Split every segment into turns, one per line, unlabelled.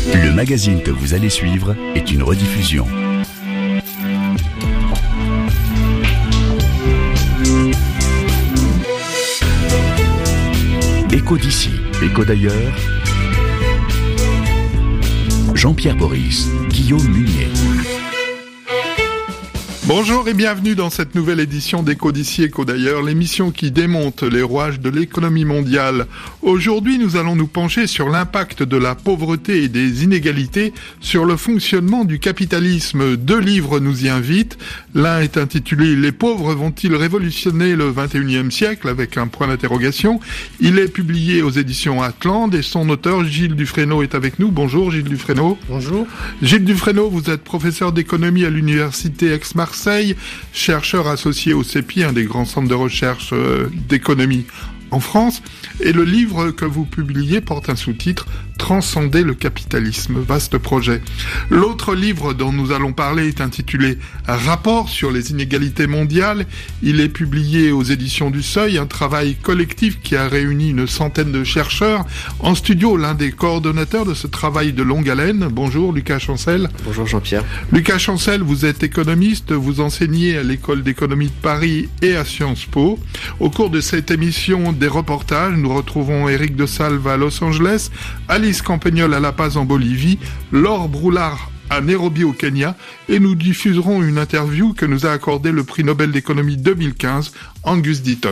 Le magazine que vous allez suivre est une rediffusion. Écho d'ici, écho d'ailleurs. Jean-Pierre Boris, Guillaume Munier.
Bonjour et bienvenue dans cette nouvelle édition d'Écho d'ici, écho d'ailleurs, l'émission qui démonte les rouages de l'économie mondiale. Aujourd'hui, nous allons nous pencher sur l'impact de la pauvreté et des inégalités sur le fonctionnement du capitalisme. 2 livres nous y invitent. L'un est intitulé « Les pauvres vont-ils révolutionner le 21e siècle ?» avec un point d'interrogation. Il est publié aux éditions Atlante et son auteur, Gilles Dufresneau, est avec nous. Bonjour Gilles Dufresneau.
Bonjour.
Gilles Dufresneau, vous êtes professeur d'économie à l'université Aix-Marseille, chercheur associé au CEPI, un des grands centres de recherche d'économie en France, et le livre que vous publiez porte un sous-titre « Transcender le capitalisme », vaste projet. L'autre livre dont nous allons parler est intitulé « Rapport sur les inégalités mondiales ». Il est publié aux éditions du Seuil, un travail collectif qui a réuni une centaine de chercheurs. En studio, l'un des coordonnateurs de ce travail de longue haleine. Bonjour Lucas Chancel.
Bonjour Jean-Pierre.
Lucas Chancel, vous êtes économiste, vous enseignez à l'École d'économie de Paris et à Sciences Po. Au cours de cette émission des reportages, nous retrouvons Éric de Salve à Los Angeles, Alice Campagnol à La Paz en Bolivie, Laure Broulard à Nairobi au Kenya, et nous diffuserons une interview que nous a accordé le prix Nobel d'économie 2015, Angus Deaton.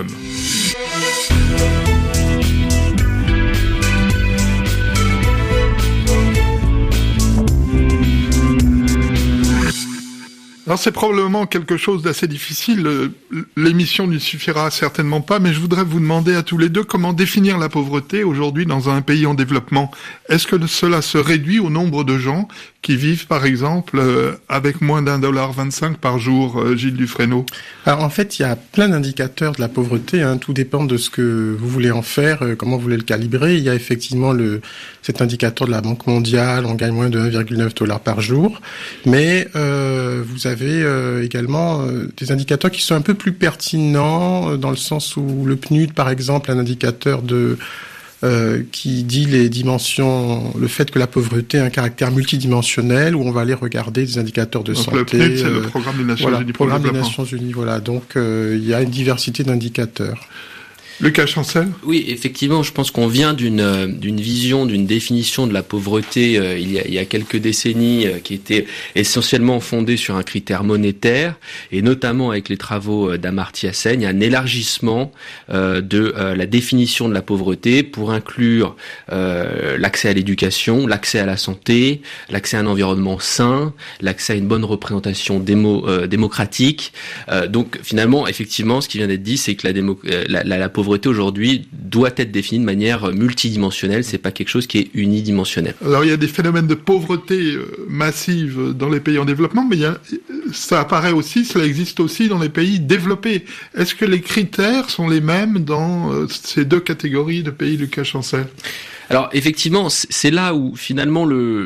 Alors c'est probablement quelque chose d'assez difficile, l'émission n'y suffira certainement pas, mais je voudrais vous demander à tous les deux comment définir la pauvreté aujourd'hui dans un pays en développement. Est-ce que cela se réduit au nombre de gens qui vivent par exemple avec moins d'1,25 $ par jour, Gilles Dufresneau?
Alors en fait il y a plein d'indicateurs de la pauvreté, tout dépend de ce que vous voulez en faire, comment vous voulez le calibrer. Il y a effectivement cet indicateur de la Banque mondiale, on gagne moins de 1,9 $ par jour, mais vous avez également des indicateurs qui sont un peu plus pertinents dans le sens où le PNUD, par exemple, un indicateur qui dit les dimensions, le fait que la pauvreté a un caractère multidimensionnel, où on va aller regarder des indicateurs de santé.
Le PNUD, c'est le programme des Nations Unies pour le développement.
Des Nations Unies, voilà. Donc il y a une diversité d'indicateurs.
Lucas Chancel.
Oui, effectivement, je pense qu'on vient d'une vision, d'une définition de la pauvreté il y a quelques décennies qui était essentiellement fondée sur un critère monétaire, et notamment avec les travaux d'Amartya Sen, il y a un élargissement de la définition de la pauvreté pour inclure l'accès à l'éducation, l'accès à la santé, l'accès à un environnement sain, l'accès à une bonne représentation démocratique. Donc finalement, effectivement, ce qui vient d'être dit, c'est que la pauvreté aujourd'hui doit être définie de manière multidimensionnelle, c'est pas quelque chose qui est unidimensionnel.
Alors il y a des phénomènes de pauvreté massive dans les pays en développement, mais ça apparaît aussi, cela existe aussi dans les pays développés. Est-ce que les critères sont les mêmes dans ces 2 catégories de pays, Lucas Chancel?
Alors effectivement, c'est là où finalement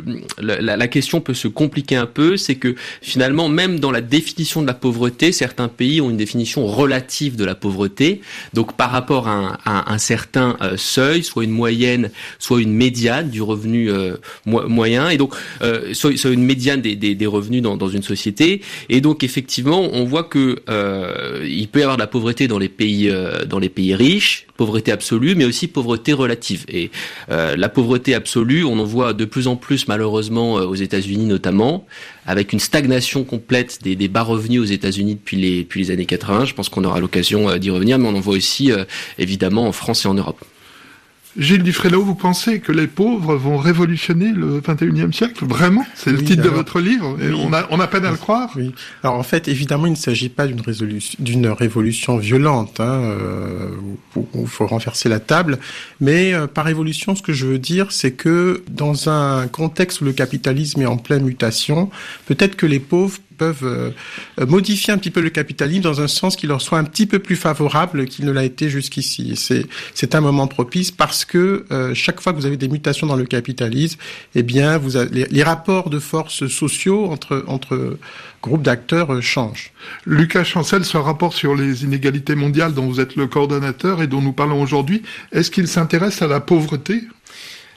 la question peut se compliquer un peu, c'est que finalement même dans la définition de la pauvreté, certains pays ont une définition relative de la pauvreté. Donc par rapport à un certain seuil, soit une moyenne, soit une médiane du revenu moyen, et donc soit une médiane des revenus dans une société. Et donc effectivement, on voit que il peut y avoir de la pauvreté dans les pays riches, pauvreté absolue, mais aussi pauvreté relative. Et la pauvreté absolue, on en voit de plus en plus malheureusement aux États-Unis notamment, avec une stagnation complète des bas revenus aux États-Unis depuis les années 80. Je pense qu'on aura l'occasion d'y revenir, mais on en voit aussi évidemment en France et en Europe.
Gilles Dufresneau, vous pensez que les pauvres vont révolutionner le 21e siècle? Vraiment? C'est le titre de votre livre? Et on a peine à le croire?
Oui. Alors en fait, évidemment, il ne s'agit pas d'une révolution violente, où il faut renverser la table. Mais par révolution, ce que je veux dire, c'est que dans un contexte où le capitalisme est en pleine mutation, peut-être que les pauvres peuvent modifier un petit peu le capitalisme dans un sens qui leur soit un petit peu plus favorable qu'il ne l'a été jusqu'ici. C'est un moment propice parce que chaque fois que vous avez des mutations dans le capitalisme, eh bien, vous avez, les rapports de force sociaux entre groupes d'acteurs changent.
Lucas Chancel, ce rapport sur les inégalités mondiales dont vous êtes le coordonnateur et dont nous parlons aujourd'hui, est-ce qu'il s'intéresse à la pauvreté ?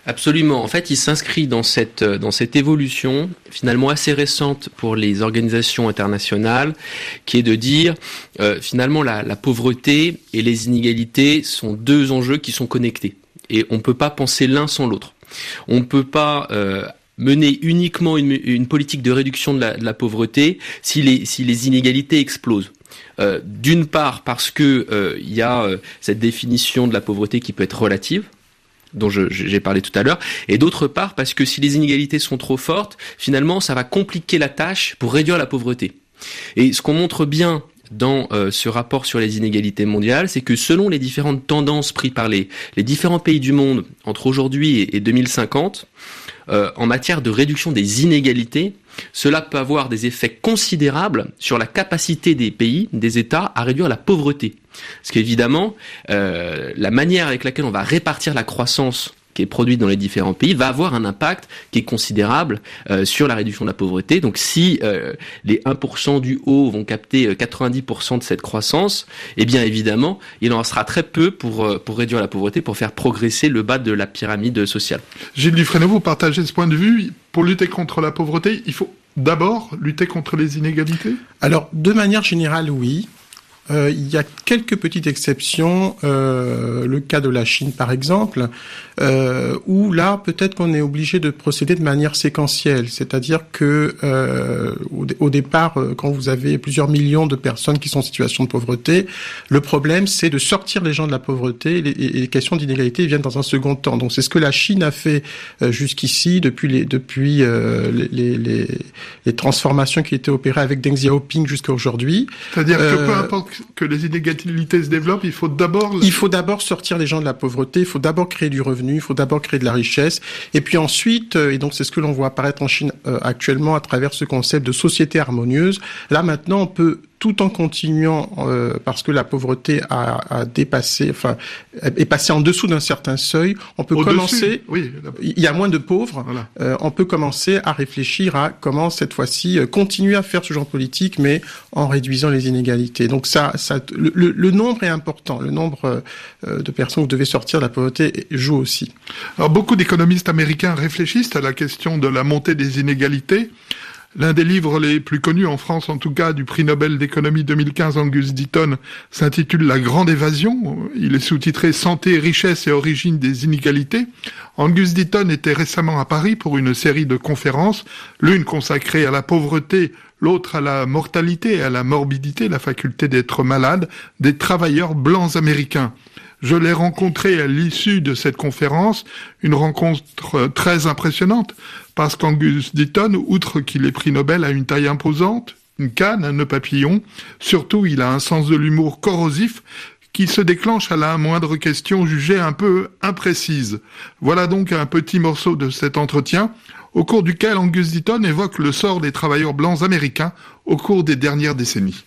Absolument. En fait, il s'inscrit dans cette évolution finalement assez récente pour les organisations internationales, qui est de dire finalement la pauvreté et les inégalités sont deux enjeux qui sont connectés et on peut pas penser l'un sans l'autre. On ne peut pas mener uniquement une politique de réduction de la pauvreté si les inégalités explosent. D'une part parce que il y a cette définition de la pauvreté qui peut être relative, dont j'ai parlé tout à l'heure, et d'autre part parce que si les inégalités sont trop fortes, finalement ça va compliquer la tâche pour réduire la pauvreté. Et ce qu'on montre bien dans ce rapport sur les inégalités mondiales, c'est que selon les différentes tendances prises par les différents pays du monde entre aujourd'hui et 2050, en matière de réduction des inégalités, cela peut avoir des effets considérables sur la capacité des pays, des États, à réduire la pauvreté. Parce qu'évidemment, la manière avec laquelle on va répartir la croissance qui est produite dans les différents pays va avoir un impact qui est considérable sur la réduction de la pauvreté. Donc si les 1% du haut vont capter 90% de cette croissance, eh bien évidemment, il en sera très peu pour réduire la pauvreté, pour faire progresser le bas de la pyramide sociale.
Gilles Dufresneau, vous partagez ce point de vue. Pour lutter contre la pauvreté, il faut d'abord lutter contre les inégalités ?
Alors, de manière générale, oui. Il y a quelques petites exceptions, le cas de la Chine par exemple, où là peut-être qu'on est obligé de procéder de manière séquentielle, c'est-à-dire que au départ, quand vous avez plusieurs millions de personnes qui sont en situation de pauvreté, le problème c'est de sortir les gens de la pauvreté, et les questions d'inégalité viennent dans un second temps. Donc c'est ce que la Chine a fait jusqu'ici depuis les transformations qui étaient opérées avec Deng Xiaoping jusqu'à aujourd'hui.
C'est-à-dire que peu importe que les inégalités se développent, il faut d'abord sortir les gens de la pauvreté, il faut d'abord créer du revenu, il faut d'abord créer de la richesse, et puis ensuite, et donc c'est ce que l'on voit apparaître en Chine actuellement à travers ce concept de société harmonieuse, là maintenant on peut, tout en continuant, parce que la pauvreté a dépassé, enfin, est passée en dessous d'un certain seuil, on peut commencer, il y a moins de pauvres, voilà. On peut commencer à réfléchir à comment, cette fois-ci, continuer à faire ce genre de politique, mais en réduisant les inégalités. Donc le nombre est important, le nombre de personnes qui devaient sortir de la pauvreté joue aussi. Alors, beaucoup d'économistes américains réfléchissent à la question de la montée des inégalités. L'un des livres les plus connus en France, en tout cas, du prix Nobel d'économie 2015, Angus Deaton, s'intitule La Grande Évasion. Il est sous-titré Santé, richesse et origine des inégalités. Angus Deaton était récemment à Paris pour une série de conférences, l'une consacrée à la pauvreté, l'autre à la mortalité et à la morbidité, la faculté d'être malade, des travailleurs blancs américains. Je l'ai rencontré à l'issue de cette conférence, une rencontre très impressionnante, parce qu'Angus Deaton, outre qu'il est prix Nobel, a une taille imposante, une canne, un nœud papillon. Surtout, il a un sens de l'humour corrosif qui se déclenche à la moindre question jugée un peu imprécise. Voilà donc un petit morceau de cet entretien, au cours duquel Angus Deaton évoque le sort des travailleurs blancs américains au cours des dernières décennies.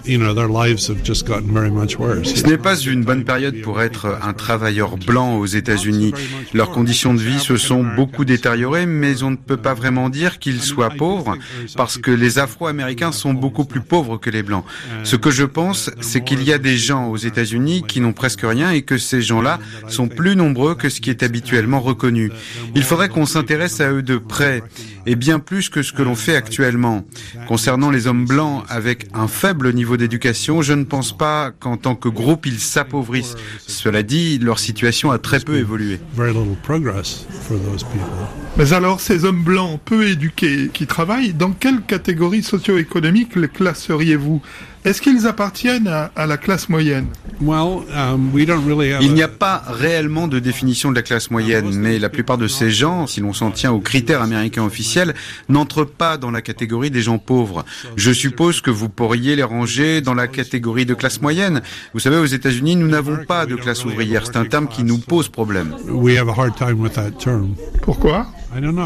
Ce n'est pas une bonne période pour être un travailleur blanc aux États-Unis. Leurs conditions de vie se sont beaucoup détériorées, mais on ne peut pas vraiment dire qu'ils soient pauvres, parce que les Afro-Américains sont beaucoup plus pauvres que les Blancs. Ce que je pense, c'est qu'il y a des gens aux États-Unis qui n'ont presque rien et que ces gens-là sont plus nombreux que ce qui est habituellement reconnu. Il faudrait qu'on s'intéresse à eux de près, et bien plus que ce que l'on fait actuellement. Concernant les hommes blancs avec un faible niveau d'éducation, je ne pense pas qu'en tant que groupe, ils s'appauvrissent. Cela dit, leur situation a très peu évolué.
Mais alors, ces hommes blancs peu éduqués qui travaillent, dans quelle catégorie socio-économique les classeriez-vous ? Est-ce qu'ils appartiennent à la classe moyenne ?
Il n'y a pas réellement de définition de la classe moyenne, mais la plupart de ces gens, si l'on s'en tient aux critères américains officiels, n'entrent pas dans la catégorie des gens pauvres. Je suppose que vous pourriez les ranger dans la catégorie de classe moyenne. Vous savez, aux États-Unis, nous n'avons pas de classe ouvrière. C'est un terme qui nous pose problème.
Pourquoi ?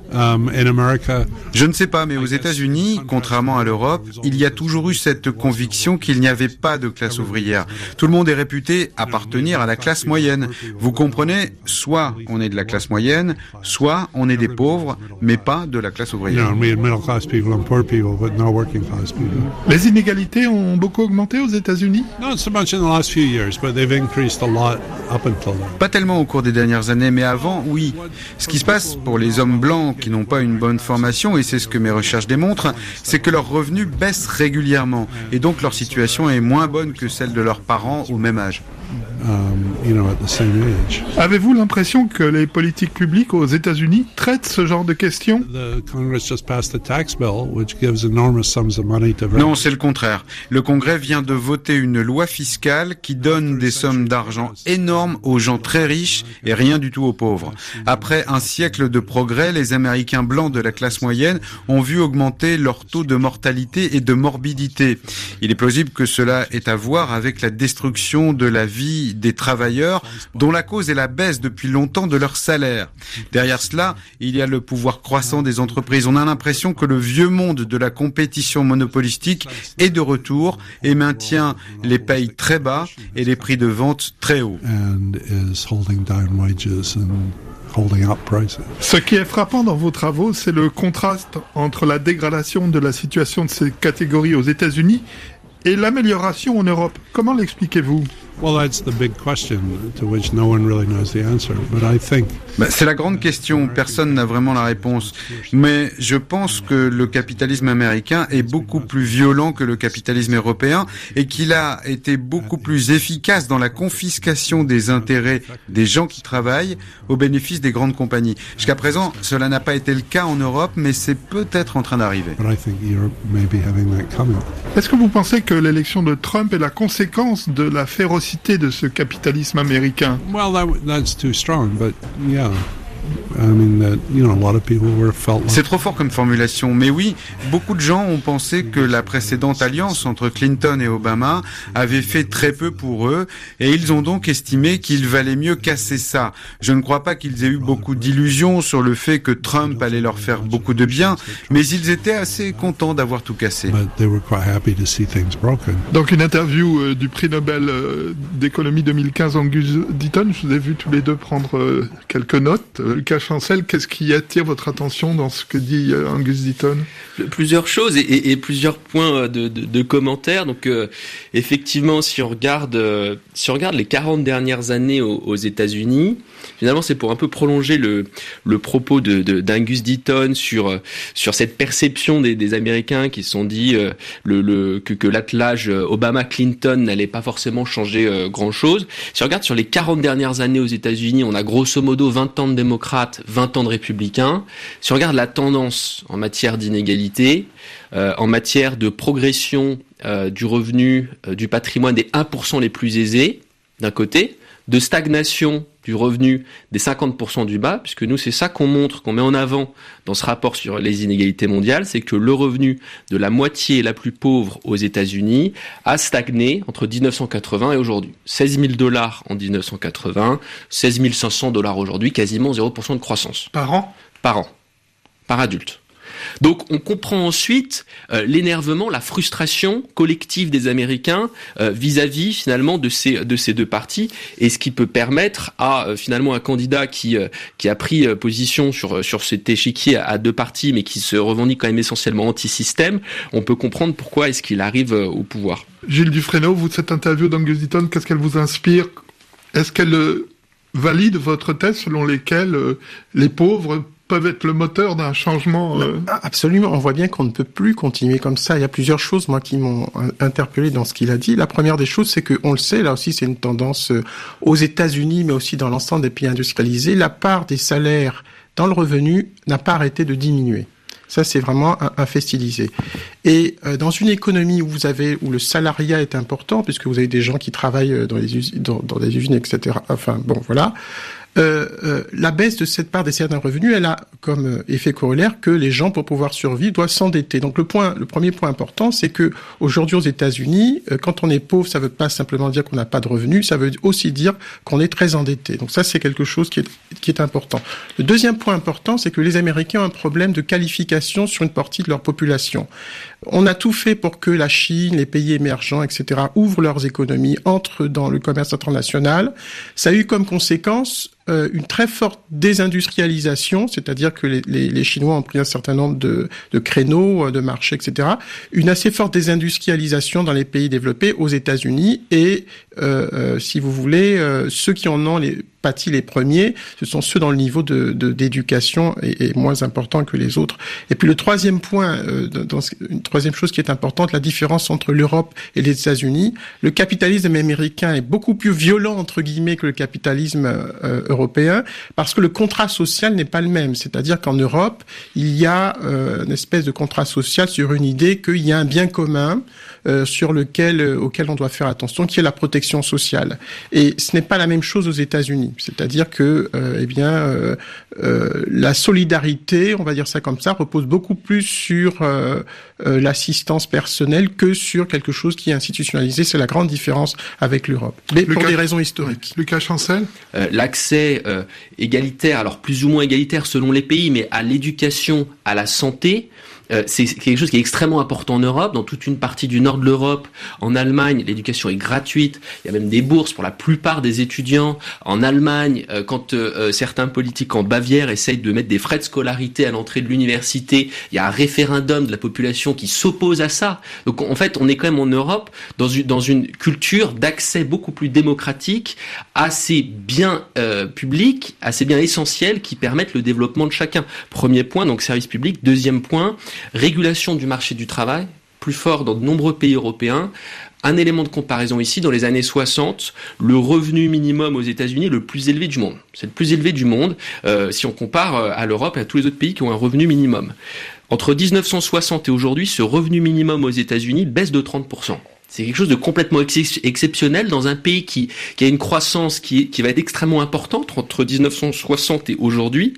Je ne sais pas, mais aux États-Unis, contrairement à l'Europe, il y a toujours eu cette conviction qu'il n'y avait pas de classe ouvrière. Tout le monde est réputé appartenir à la classe moyenne. Vous comprenez, soit on est de la classe moyenne, soit on est des pauvres, mais pas de la classe ouvrière.
Les inégalités ont beaucoup augmenté aux États-Unis ?
Pas tellement au cours des dernières années, mais avant, oui. Ce qui se passe pour les hommes blancs qui n'ont pas une bonne formation, et c'est ce que mes recherches démontrent, c'est que leurs revenus baissent régulièrement, et donc leur situation est moins bonne que celle de leurs parents au même âge.
Avez-vous l'impression que les politiques publiques aux États-Unis traitent ce genre de questions ?
Non, c'est le contraire. Le Congrès vient de voter une loi fiscale qui donne des sommes d'argent énormes aux gens très riches et rien du tout aux pauvres. Après un siècle de progrès, les Américains blancs de la classe moyenne ont vu augmenter leur taux de mortalité et de morbidité. Il est plausible que cela ait à voir avec la destruction de la vie des travailleurs, dont la cause est la baisse depuis longtemps de leur salaire. Derrière cela, il y a le pouvoir croissant des entreprises. On a l'impression que le vieux monde de la compétition monopolistique est de retour et maintient les payes très bas et les prix de vente très hauts.
Ce qui est frappant dans vos travaux, c'est le contraste entre la dégradation de la situation de ces catégories aux États-Unis et l'amélioration en Europe. Comment l'expliquez-vous ?
C'est la grande question, personne n'a vraiment la réponse. Mais je pense que le capitalisme américain est beaucoup plus violent que le capitalisme européen et qu'il a été beaucoup plus efficace dans la confiscation des intérêts des gens qui travaillent au bénéfice des grandes compagnies. Jusqu'à présent, cela n'a pas été le cas en Europe, mais c'est peut-être en train d'arriver.
Est-ce que vous pensez que l'élection de Trump est la conséquence de la férocité de ce capitalisme américain?
C'est trop fort comme formulation, mais oui, beaucoup de gens ont pensé que la précédente alliance entre Clinton et Obama avait fait très peu pour eux, et ils ont donc estimé qu'il valait mieux casser ça. Je ne crois pas qu'ils aient eu beaucoup d'illusions sur le fait que Trump allait leur faire beaucoup de bien, mais ils étaient assez contents d'avoir tout cassé.
Donc une interview du prix Nobel d'économie 2015, Angus Deaton, je vous ai vu tous les deux prendre quelques notes. Lucas Chancel, qu'est-ce qui attire votre attention dans ce que dit Angus Deaton ?
Plusieurs choses et plusieurs points de commentaires. Donc effectivement, si on regarde les 40 dernières années aux États-Unis, finalement c'est pour un peu prolonger le propos d'Angus Deaton sur cette perception des Américains qui se sont dit que l'attelage Obama-Clinton n'allait pas forcément changer grand-chose. Si on regarde sur les 40 dernières années aux États-Unis, on a grosso modo 20 ans de démocrates, 20 ans de républicains. Si on regarde la tendance en matière d'inégalité, en matière de progression du revenu, du patrimoine des 1% les plus aisés, d'un côté, de stagnation du revenu des 50% du bas, puisque nous, c'est ça qu'on montre, qu'on met en avant dans ce rapport sur les inégalités mondiales, c'est que le revenu de la moitié la plus pauvre aux États-Unis a stagné entre 1980 et aujourd'hui. $16 000 en 1980, $16 500 aujourd'hui, quasiment 0% de croissance.
Par an ?
Par an. Par adulte. Donc on comprend ensuite l'énervement, la frustration collective des Américains vis-à-vis finalement de ces deux partis, et ce qui peut permettre à finalement un candidat qui a pris position sur cet échiquier à deux partis mais qui se revendique quand même essentiellement anti-système, on peut comprendre pourquoi est-ce qu'il arrive au pouvoir.
Gilles Dufresneau, vous, cette interview d'Angus Deaton, qu'est-ce qu'elle vous inspire ? Est-ce qu'elle valide votre thèse selon laquelle les pauvres peuvent être le moteur d'un changement
Absolument, on voit bien qu'on ne peut plus continuer comme ça. Il y a plusieurs choses, moi, qui m'ont interpellé dans ce qu'il a dit. La première des choses, c'est qu'on le sait, là aussi, c'est une tendance aux États-Unis, mais aussi dans l'ensemble des pays industrialisés. La part des salaires dans le revenu n'a pas arrêté de diminuer. Ça, c'est vraiment un fait stylisé. Et dans une économie où le salariat est important, puisque vous avez des gens qui travaillent dans des usines, etc. Enfin, bon, voilà. La baisse de cette part des certains revenus, elle a comme effet corollaire que les gens, pour pouvoir survivre, doivent s'endetter. Donc le premier point important, c'est que aujourd'hui aux États-Unis, quand on est pauvre, ça veut pas simplement dire qu'on n'a pas de revenus, ça veut aussi dire qu'on est très endetté. Donc ça, c'est quelque chose qui est important. Le deuxième point important, c'est que les Américains ont un problème de qualification sur une partie de leur population. On a tout fait pour que la Chine, les pays émergents, etc., ouvrent leurs économies, entrent dans le commerce international. Ça a eu comme conséquence une très forte désindustrialisation, c'est-à-dire que les Chinois ont pris un certain nombre de créneaux, de marchés, etc. Une assez forte désindustrialisation dans les pays développés, aux États-Unis, et si vous voulez, ceux qui en ont pâti les premiers, ce sont ceux dont le niveau d'éducation est moins important que les autres. Et puis le troisième point, une troisième chose qui est importante, la différence entre l'Europe et les États-Unis. Le capitalisme américain est beaucoup plus violent, entre guillemets, que le capitalisme européen, parce que le contrat social n'est pas le même. C'est-à-dire qu'en Europe, il y a une espèce de contrat social sur une idée qu'il y a un bien commun auquel on doit faire attention, qui est la protection sociale. Et ce n'est pas la même chose aux États-Unis. C'est-à-dire que, la solidarité, on va dire ça comme ça, repose beaucoup plus sur l'assistance personnelle que sur quelque chose qui est institutionnalisé. C'est la grande différence avec l'Europe. Mais pour des raisons historiques.
Lucas Chancel ?
L'accès égalitaire, alors plus ou moins égalitaire selon les pays, mais à l'éducation, à la santé, c'est quelque chose qui est extrêmement important en Europe. Dans toute une partie du nord de l'Europe, en Allemagne, l'éducation est gratuite. Il y a même des bourses pour la plupart des étudiants. En Allemagne, quand certains politiques en Bavière essayent de mettre des frais de scolarité à l'entrée de l'université, il y a un référendum de la population qui s'oppose à ça. Donc en fait, on est quand même en Europe dans une culture d'accès beaucoup plus démocratique à ces biens publics, à ces biens essentiels qui permettent le développement de chacun. Premier point, donc service public. Deuxième point, régulation du marché du travail, plus fort dans de nombreux pays européens. Un élément de comparaison ici, dans les années 60, le revenu minimum aux États-Unis est le plus élevé du monde. C'est le plus élevé du monde si on compare à l'Europe et à tous les autres pays qui ont un revenu minimum. Entre 1960 et aujourd'hui, ce revenu minimum aux États-Unis baisse de 30%. C'est quelque chose de complètement exceptionnel dans un pays qui a une croissance qui va être extrêmement importante entre 1960 et aujourd'hui.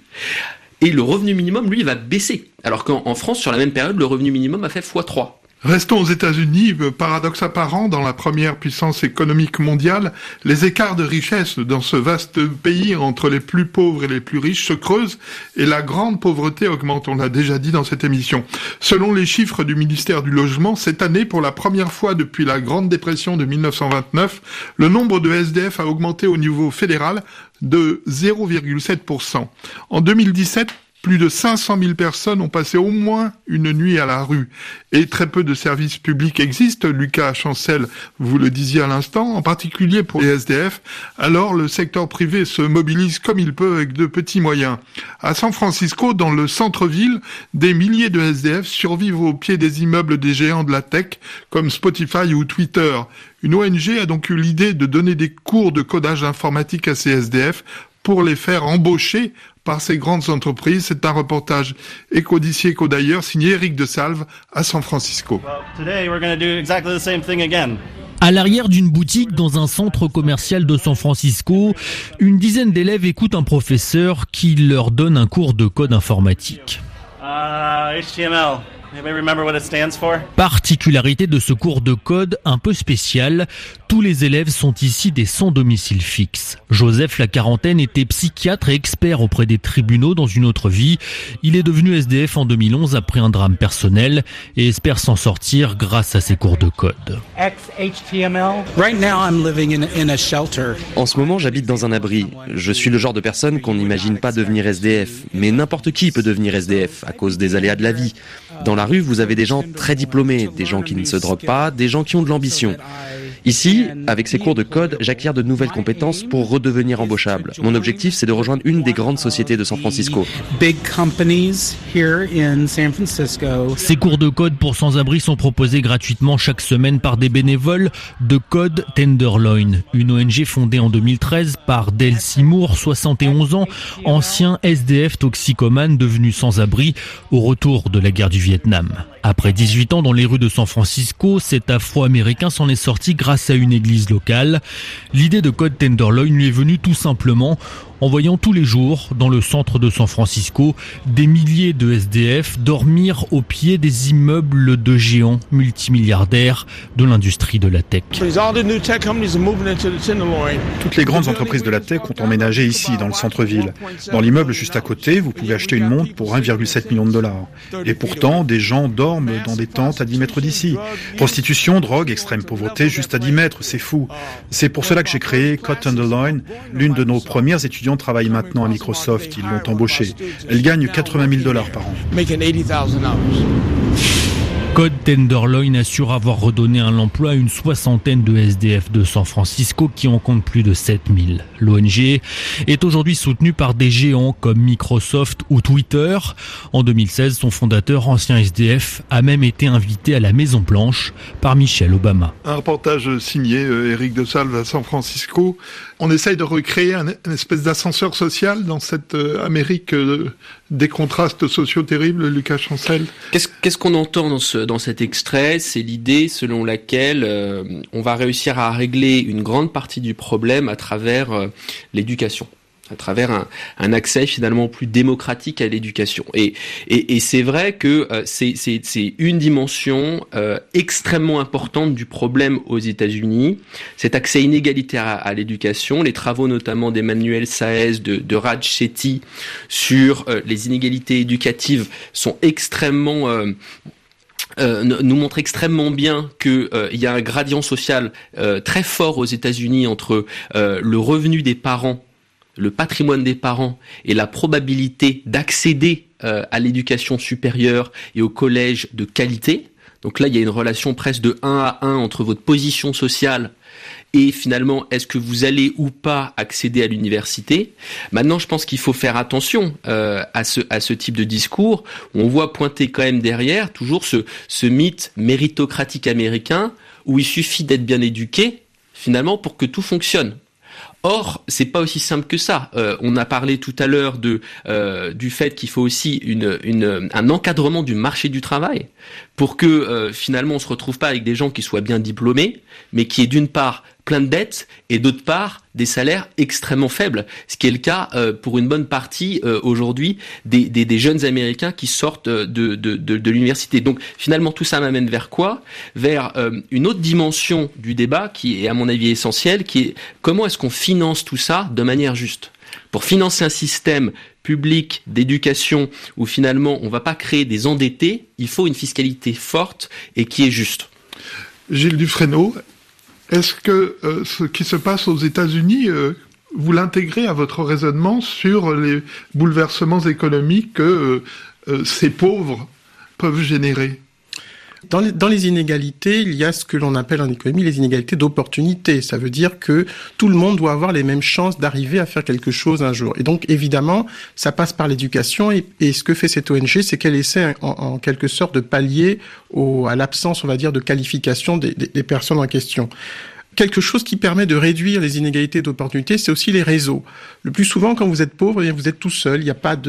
Et le revenu minimum, lui, va baisser. Alors qu'en France, sur la même période, le revenu minimum a fait x3.
Restons aux États-Unis. Paradoxe apparent, dans la première puissance économique mondiale, les écarts de richesse dans ce vaste pays entre les plus pauvres et les plus riches se creusent et la grande pauvreté augmente, on l'a déjà dit dans cette émission. Selon les chiffres du ministère du Logement, cette année, pour la première fois depuis la Grande Dépression de 1929, le nombre de SDF a augmenté au niveau fédéral de 0,7%. En 2017, plus de 500 000 personnes ont passé au moins une nuit à la rue. Et très peu de services publics existent, Lucas Chancel, vous le disiez à l'instant, en particulier pour les SDF. Alors le secteur privé se mobilise comme il peut avec de petits moyens. À San Francisco, dans le centre-ville, des milliers de SDF survivent au pied des immeubles des géants de la tech, comme Spotify ou Twitter. Une ONG a donc eu l'idée de donner des cours de codage informatique à ces SDF pour les faire embaucher par ces grandes entreprises. C'est un reportage Éco d'ici, Éco d'ailleurs, signé Eric de Salve à San Francisco.
À l'arrière d'une boutique dans un centre commercial de San Francisco, une dizaine d'élèves écoutent un professeur qui leur donne un cours de code informatique.
HTML.
Particularité de ce cours de code un peu spécial, tous les élèves sont ici des sans domicile fixe. Joseph, la quarantaine, était psychiatre et expert auprès des tribunaux dans une autre vie. Il est devenu SDF en 2011 après un drame personnel et espère s'en sortir grâce à ses cours de code.
En ce moment, j'habite dans un abri. Je suis le genre de personne qu'on n'imagine pas devenir SDF. Mais n'importe qui peut devenir SDF à cause des aléas de la vie. Dans la rue, vous avez des gens très diplômés, des gens qui ne se droguent pas, des gens qui ont de l'ambition. Ici, avec ces cours de code, j'acquiers de nouvelles compétences pour redevenir embauchable. Mon objectif, c'est de rejoindre une des grandes sociétés de San Francisco.
Ces cours de code pour sans-abri sont proposés gratuitement chaque semaine par des bénévoles de Code Tenderloin, une ONG fondée en 2013 par Dale Seymour, 71 ans, ancien SDF toxicomane devenu sans-abri au retour de la guerre du Vietnam. Après 18 ans dans les rues de San Francisco, cet Afro-Américain s'en est sorti grâce à une église locale. L'idée de Code Tenderloin lui est venue tout simplement en voyant tous les jours, dans le centre de San Francisco, des milliers de SDF dormir au pied des immeubles de géants multimilliardaires de l'industrie de la tech.
Toutes les grandes entreprises de la tech ont emménagé ici, dans le centre-ville. Dans l'immeuble juste à côté, vous pouvez acheter une montre pour 1,7 million de dollars. Et pourtant, des gens dorment dans des tentes à 10 mètres d'ici. Prostitution, drogue, extrême pauvreté, juste à 10 mètres, c'est fou. C'est pour cela que j'ai créé Code Tenderloin. L'une de nos premières étudiantes travaille maintenant à Microsoft, ils l'ont embauchée. Elle gagne 80 000 dollars par an.
Code Tenderloin assure avoir redonné l'emploi à une soixantaine de SDF de San Francisco qui en compte plus de 7000. L'ONG est aujourd'hui soutenue par des géants comme Microsoft ou Twitter. En 2016, son fondateur, ancien SDF, a même été invité à la Maison Blanche par Michelle Obama.
Un reportage signé Éric de Salve à San Francisco. On essaye de recréer une espèce d'ascenseur social dans cette Amérique des contrastes sociaux terribles, Lucas Chancel.
Qu'est-ce qu'on entend dans cet extrait? C'est l'idée selon laquelle on va réussir à régler une grande partie du problème à travers l'éducation, à travers un accès finalement plus démocratique à l'éducation. Et c'est vrai que c'est une dimension extrêmement importante du problème aux États-Unis, cet accès inégalitaire à l'éducation. Les travaux notamment d'Emmanuel Saez, de Raj Chetty sur les inégalités éducatives sont extrêmement nous montre extrêmement bien que il y a un gradient social très fort aux États-Unis entre le revenu des parents, le patrimoine des parents et la probabilité d'accéder à l'éducation supérieure et au collège de qualité. Donc là, il y a une relation presque de 1 à 1 entre votre position sociale et finalement, est-ce que vous allez ou pas accéder à l'université? Maintenant, je pense qu'il faut faire attention à ce type de discours où on voit pointer quand même derrière toujours ce mythe méritocratique américain où il suffit d'être bien éduqué finalement pour que tout fonctionne. Or, c'est pas aussi simple que ça. On a parlé tout à l'heure du fait qu'il faut aussi un encadrement du marché du travail pour que finalement on se retrouve pas avec des gens qui soient bien diplômés, mais qui aient d'une part plein de dettes et d'autre part des salaires extrêmement faibles, ce qui est le cas pour une bonne partie aujourd'hui des jeunes Américains qui sortent de l'université. Donc finalement tout ça m'amène vers quoi? Vers une autre dimension du débat qui est à mon avis essentielle, qui est comment est-ce qu'on finance tout ça de manière juste? Pour financer un système public d'éducation où finalement on va pas créer des endettés, il faut une fiscalité forte et qui est juste.
Gilles Dufresneau, est-ce que ce qui se passe aux États-Unis, vous l'intégrez à votre raisonnement sur les bouleversements économiques que ces pauvres peuvent générer?
Dans les inégalités, il y a ce que l'on appelle en économie les inégalités d'opportunité. Ça veut dire que tout le monde doit avoir les mêmes chances d'arriver à faire quelque chose un jour. Et donc, évidemment, ça passe par l'éducation. Et ce que fait cette ONG, c'est qu'elle essaie en quelque sorte de pallier à l'absence, on va dire, de qualification des personnes en question. Quelque chose qui permet de réduire les inégalités d'opportunité, c'est aussi les réseaux. Le plus souvent, quand vous êtes pauvre, vous êtes tout seul. Il n'y a pas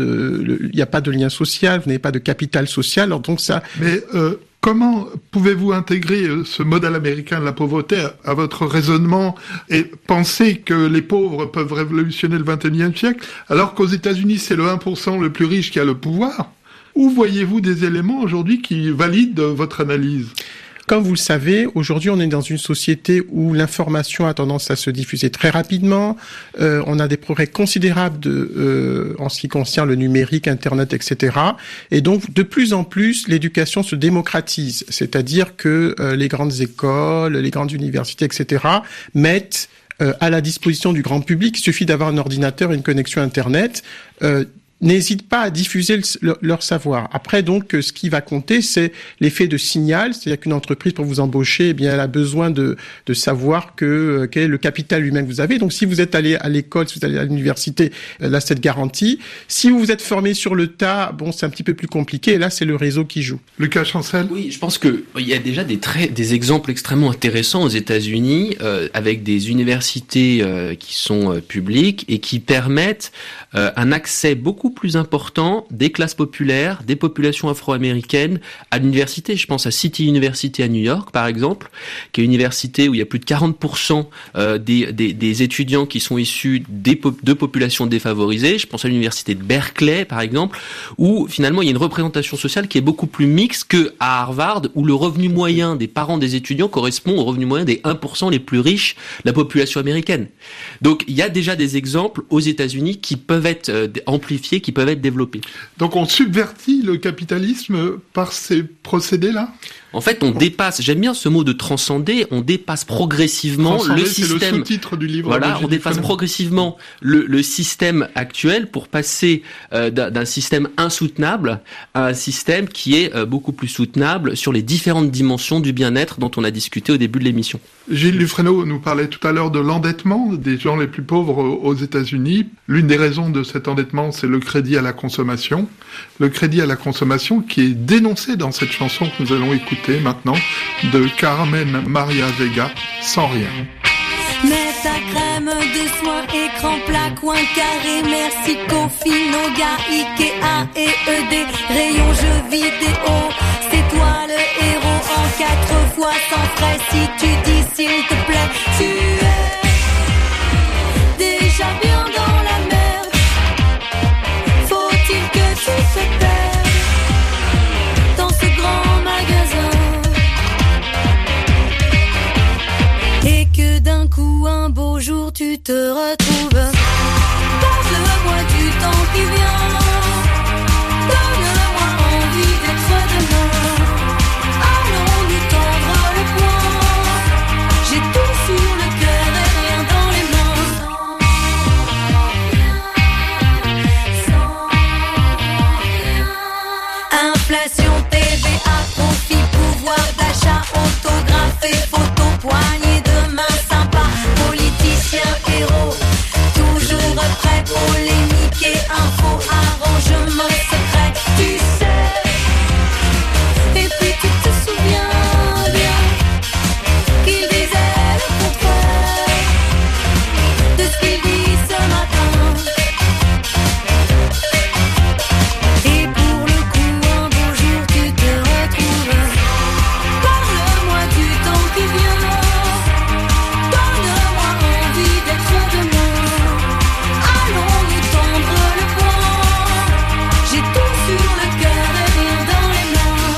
de lien social, vous n'avez pas de capital social. Alors donc ça.
Mais comment pouvez-vous intégrer ce modèle américain de la pauvreté à votre raisonnement et penser que les pauvres peuvent révolutionner le XXIe siècle, alors qu'aux États-Unis, c'est le 1% le plus riche qui a le pouvoir? Où voyez-vous des éléments aujourd'hui qui valident votre analyse?
Comme vous le savez, aujourd'hui, on est dans une société où l'information a tendance à se diffuser très rapidement. On a des progrès considérables en ce qui concerne le numérique, Internet, etc. Et donc, de plus en plus, l'éducation se démocratise. C'est-à-dire que les grandes écoles, les grandes universités, etc. mettent à la disposition du grand public. Il suffit d'avoir un ordinateur et une connexion Internet. N'hésitent pas à diffuser leur savoir. Après, donc, ce qui va compter, c'est l'effet de signal. C'est-à-dire qu'une entreprise, pour vous embaucher, eh bien, elle a besoin de savoir quel est le capital humain que vous avez. Donc, si vous êtes allé à l'école, si vous allez à l'université, là, cette garantie. Si vous vous êtes formé sur le tas, bon, c'est un petit peu plus compliqué. Et là, c'est le réseau qui joue.
Lucas Chancel?
Oui, je pense que il y a déjà des exemples extrêmement intéressants aux États-Unis, avec des universités qui sont publiques et qui permettent un accès beaucoup plus important des classes populaires, des populations afro-américaines à l'université. Je pense à City University à New York, par exemple, qui est une université où il y a plus de 40% des étudiants qui sont issus de populations défavorisées. Je pense à l'université de Berkeley, par exemple, où finalement il y a une représentation sociale qui est beaucoup plus mixte que à Harvard, où le revenu moyen des parents des étudiants correspond au revenu moyen des 1% les plus riches de la population américaine. Donc il y a déjà des exemples aux États-Unis qui peuvent être amplifiés, qui peuvent être développés.
Donc on subvertit le capitalisme par ces procédés-là ?
En fait, on dépasse, j'aime bien ce mot de transcender, on dépasse progressivement le système.
C'est le sous-titre du livre.
Voilà, on dépasse progressivement le système actuel pour passer d'un système insoutenable à un système qui est beaucoup plus soutenable sur les différentes dimensions du bien-être dont on a discuté au début de l'émission.
Gilles Dufresneau nous parlait tout à l'heure de l'endettement des gens les plus pauvres aux États-Unis. L'une des raisons de cet endettement, c'est le crédit à la consommation. Le crédit à la consommation qui est dénoncé dans cette chanson que nous allons écouter maintenant de Carmen Maria Vega, Sans rien.
Mets ta crème de soin, écran plat, coin carré, merci Kofi, Noga, Ikea et ED, rayon jeux vidéo, c'est toi le héros en 4 fois sans frais, si tu dis s'il te plaît, tu es déjà bien dans la merde, faut-il que tu te perdes dans ce grand magasin et que d'un coup un beau jour tu te retrouves. Parle-moi du temps qui vient, donne-moi envie d'être demain. Allons nous tendre le poing, j'ai tout sur le cœur et rien dans les mains. Inflation, TVA, profit, pouvoir d'achat, autographe et photo, poignée de main sympa, politicien, héros, toujours prêt, polémique et info, arrangement secret, tu sais. Et puis tu te souviens bien qu'il disait le contraire de ce qu'il dit ce matin. Et pour le coup un beau jour tu te retrouves. Parle-moi du temps qui vient, donne-moi envie d'être demain. Allons nous tendre le poing, j'ai tout sur le cœur et rien dans les mains.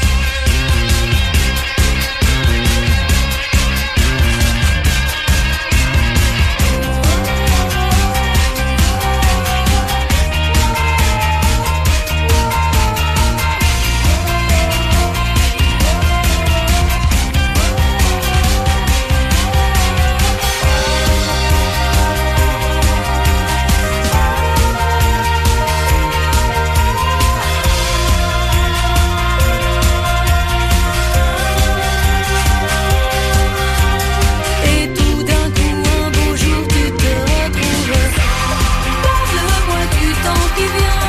Et tout d'un coup un beau jour tu te retrouves. Parle-moi du temps qui vient,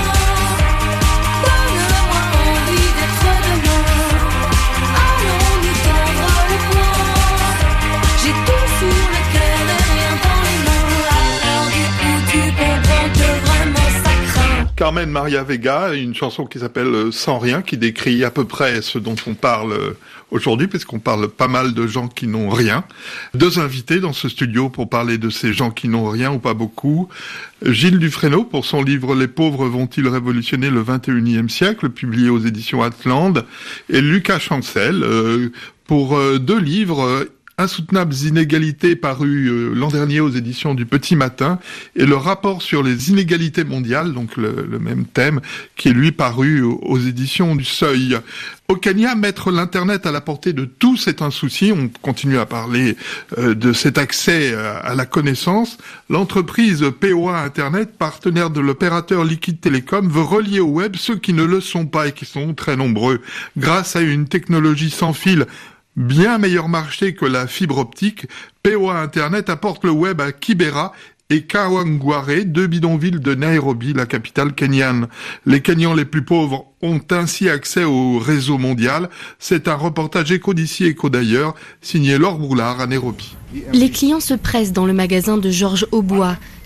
donne-moi envie d'être demain. Allons nous tendre le poing, j'ai tout sur le cœur et rien dans les mains. Alors du coup tu comprends que vraiment ça craint.
Carmen Maria Vega, une chanson qui s'appelle Sans rien, qui décrit à peu près ce dont on parle aujourd'hui, puisqu'on parle pas mal de gens qui n'ont rien. 2 invités dans ce studio pour parler de ces gens qui n'ont rien ou pas beaucoup. Gilles Dufresneau pour son livre « Les pauvres vont-ils révolutionner le 21e siècle ?» publié aux éditions Atlante, et Lucas Chancel pour 2 livres Insoutenables inégalités, paru l'an dernier aux éditions du Petit Matin, et le rapport sur les inégalités mondiales, donc le même thème, qui est lui paru aux éditions du Seuil. Au Kenya, mettre l'Internet à la portée de tous est un souci. On continue à parler de cet accès à la connaissance. L'entreprise POA Internet, partenaire de l'opérateur Liquid Telecom, veut relier au web ceux qui ne le sont pas et qui sont très nombreux, grâce à une technologie sans fil bien meilleur marché que la fibre optique. POA Internet apporte le web à Kibera et Kawangware, 2 bidonvilles de Nairobi, la capitale kenyane. Les Kenyans les plus pauvres ont ainsi accès au réseau mondial. C'est un reportage Écho d'ici, Écho d'ailleurs, signé Laure Broulard à Nairobi.
Les clients se pressent dans le magasin de Georges Aubois.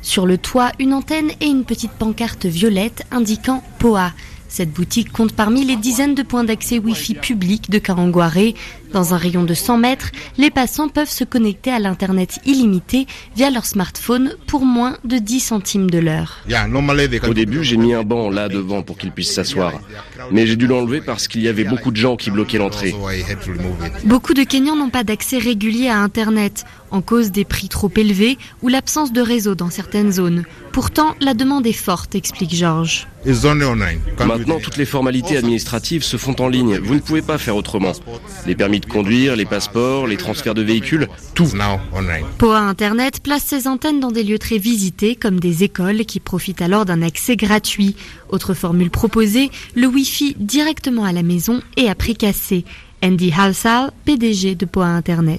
Sur le toit, une antenne et une petite pancarte violette indiquant POA. Cette boutique compte parmi les dizaines de points d'accès Wi-Fi publics de Karangoaré. Dans un rayon de 100 mètres, les passants peuvent se connecter à l'Internet illimité via leur smartphone pour moins de 10 centimes de l'heure.
Au début, j'ai mis un banc là devant pour qu'ils puissent s'asseoir. Mais j'ai dû l'enlever parce qu'il y avait beaucoup de gens qui bloquaient l'entrée.
Beaucoup de Kenyans n'ont pas d'accès régulier à Internet, en cause des prix trop élevés ou l'absence de réseau dans certaines zones. Pourtant, la demande est forte, explique Georges.
Maintenant, toutes les formalités administratives se font en ligne. Vous ne pouvez pas faire autrement. Les permis de conduire, les passeports, les transferts de véhicules, tout.
POA Internet place ses antennes dans des lieux très visités, comme des écoles qui profitent alors d'un accès gratuit. Autre formule proposée, le Wi-Fi directement à la maison et à prix cassé. Andy Halsall, PDG de POA Internet.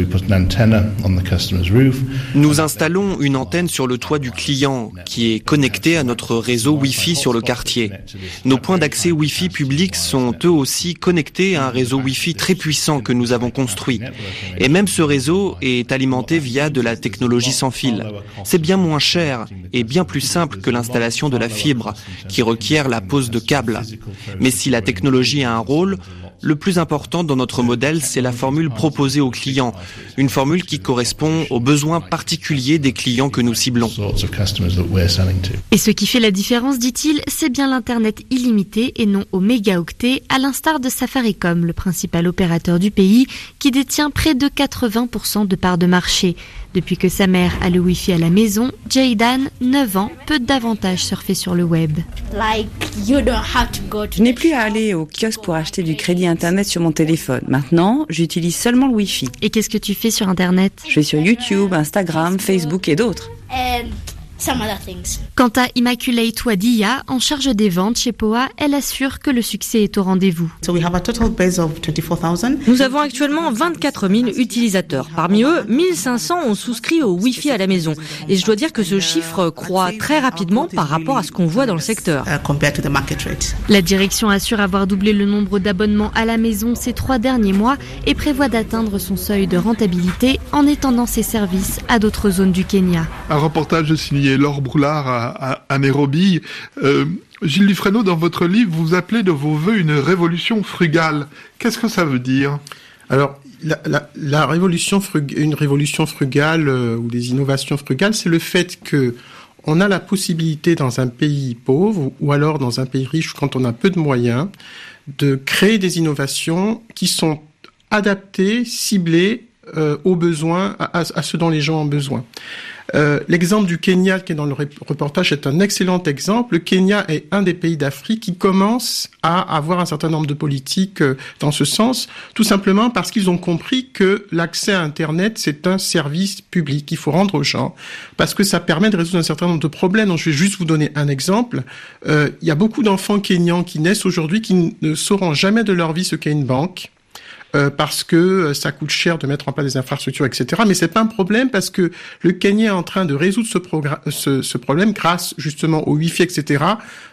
Nous installons une antenne sur le toit du client qui est connectée à notre réseau Wi-Fi sur le quartier. Nos points d'accès Wi-Fi publics sont eux aussi connectés à un réseau Wi-Fi très puissant que nous avons construit. Et même ce réseau est alimenté via de la technologie sans fil. C'est bien moins cher et bien plus simple que l'installation de la fibre qui requiert la pose de câbles. Mais si la technologie a un rôle, le plus important dans notre modèle, c'est la formule proposée aux clients, une formule qui correspond aux besoins particuliers des clients que nous ciblons.
Et ce qui fait la différence, dit-il, c'est bien l'Internet illimité et non au mégaoctet, à l'instar de Safaricom, le principal opérateur du pays, qui détient près de 80% de parts de marché. Depuis que sa mère a le Wi-Fi à la maison, Jaydan, 9 ans, peut davantage surfer sur le web.
Je n'ai plus à aller au kiosque pour acheter du crédit Internet sur mon téléphone. Maintenant, j'utilise seulement le Wi-Fi.
Et qu'est-ce que tu fais sur Internet ?
Je vais sur YouTube, Instagram, Facebook et d'autres.
Quant à Immaculate Wadia, en charge des ventes chez POA, elle assure que le succès est au rendez-vous.
Nous avons actuellement 24 000 utilisateurs. Parmi eux, 1500 ont souscrit au Wi-Fi à la maison. Et je dois dire que ce chiffre croît très rapidement par rapport à ce qu'on voit dans le secteur.
La direction assure avoir doublé le nombre d'abonnements à la maison ces 3 derniers mois et prévoit d'atteindre son seuil de rentabilité en étendant ses services à d'autres zones du Kenya.
Un reportage signé Laure Broulard à Nairobi. Gilles Dufresneau, dans votre livre, vous appelez de vos voeux une révolution frugale. Qu'est-ce que ça veut dire ?
Alors, la révolution une révolution frugale ou des innovations frugales, c'est le fait que on a la possibilité dans un pays pauvre ou alors dans un pays riche quand on a peu de moyens de créer des innovations qui sont adaptées, ciblées aux besoins, à ce dont les gens ont besoin. L'exemple du Kenya qui est dans le reportage est un excellent exemple. Le Kenya est un des pays d'Afrique qui commence à avoir un certain nombre de politiques dans ce sens, tout simplement parce qu'ils ont compris que l'accès à Internet, c'est un service public qu'il faut rendre aux gens, parce que ça permet de résoudre un certain nombre de problèmes. Donc, je vais juste vous donner un exemple. Il y a beaucoup d'enfants kenyans qui naissent aujourd'hui qui ne sauront jamais de leur vie ce qu'est une banque. Parce que ça coûte cher de mettre en place des infrastructures, etc. Mais c'est pas un problème parce que le Kenya est en train de résoudre ce problème grâce justement au Wi-Fi, etc.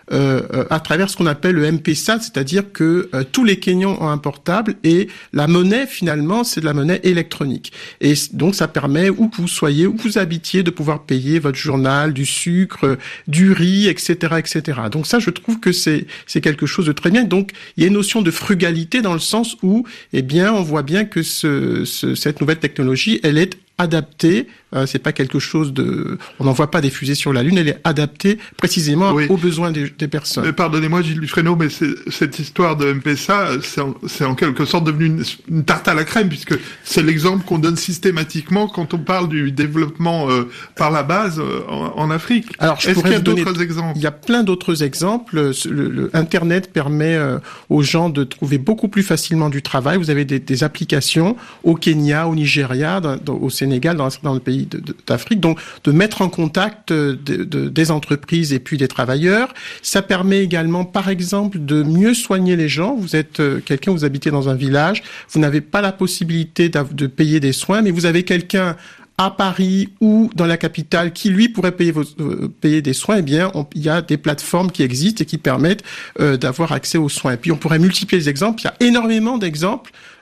À travers ce qu'on appelle le M-Pesa, c'est-à-dire que tous les Kenyans ont un portable et la monnaie finalement c'est de la monnaie électronique. Et donc ça permet où que vous soyez, où que vous habitiez, de pouvoir payer votre journal, du sucre, du riz, etc., etc. Donc ça, je trouve que c'est quelque chose de très bien. Donc il y a une notion de frugalité dans le sens où, eh bien, on voit bien que cette nouvelle technologie, elle est adaptée. C'est pas quelque chose on n'envoie pas des fusées sur la Lune. Elle est adaptée précisément aux besoins des personnes.
Mais pardonnez-moi, Gilles Dufresneau, mais cette histoire de M-Pesa, c'est en quelque sorte devenu une tarte à la crème, puisque c'est l'exemple qu'on donne systématiquement quand on parle du développement par la base en Afrique.
Alors,
est-ce qu'il y a d'autres exemples ?
Il y a plein d'autres exemples. Le Internet permet aux gens de trouver beaucoup plus facilement du travail. Vous avez des applications au Kenya, au Nigeria, au Sénégal, dans le pays d'Afrique, donc de mettre en contact des entreprises et puis des travailleurs. Ça permet également, par exemple, de mieux soigner les gens. Vous êtes quelqu'un, vous habitez dans un village, vous n'avez pas la possibilité de payer des soins, mais vous avez quelqu'un à Paris ou dans la capitale qui, lui, pourrait payer des soins. Eh bien, il y a des plateformes qui existent et qui permettent d'avoir accès aux soins. Et puis, on pourrait multiplier les exemples. Il y a énormément d'exemples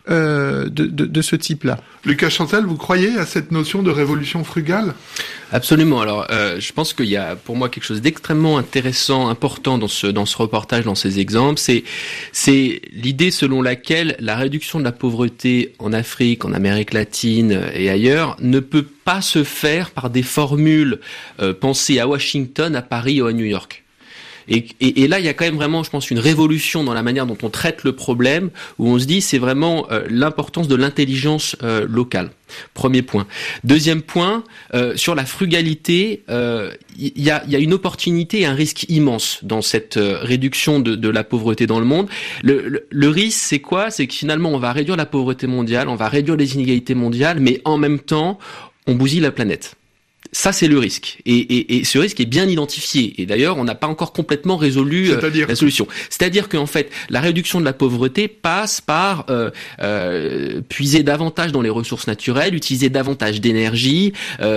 de ce type-là.
Lucas Chancel, vous croyez à cette notion de révolution frugale ?
Absolument. Alors, je pense qu'il y a pour moi quelque chose d'extrêmement intéressant, important dans ce reportage, dans ces exemples. C'est l'idée selon laquelle la réduction de la pauvreté en Afrique, en Amérique latine et ailleurs ne peut pas se faire par des formules pensées à Washington, à Paris ou à New York. Et là, il y a quand même vraiment, je pense, une révolution dans la manière dont on traite le problème, où on se dit c'est vraiment l'importance de l'intelligence locale. Premier point. Deuxième point, sur la frugalité, il y a une opportunité et un risque immense dans cette réduction de la pauvreté dans le monde. Le risque, c'est quoi ? C'est que finalement, on va réduire la pauvreté mondiale, on va réduire les inégalités mondiales, mais en même temps, on bousille la planète. Ça, c'est le risque. Et ce risque est bien identifié. Et d'ailleurs, on n'a pas encore complètement résolu la solution. C'est-à-dire qu'en fait, la réduction de la pauvreté passe par puiser davantage dans les ressources naturelles, utiliser davantage d'énergie,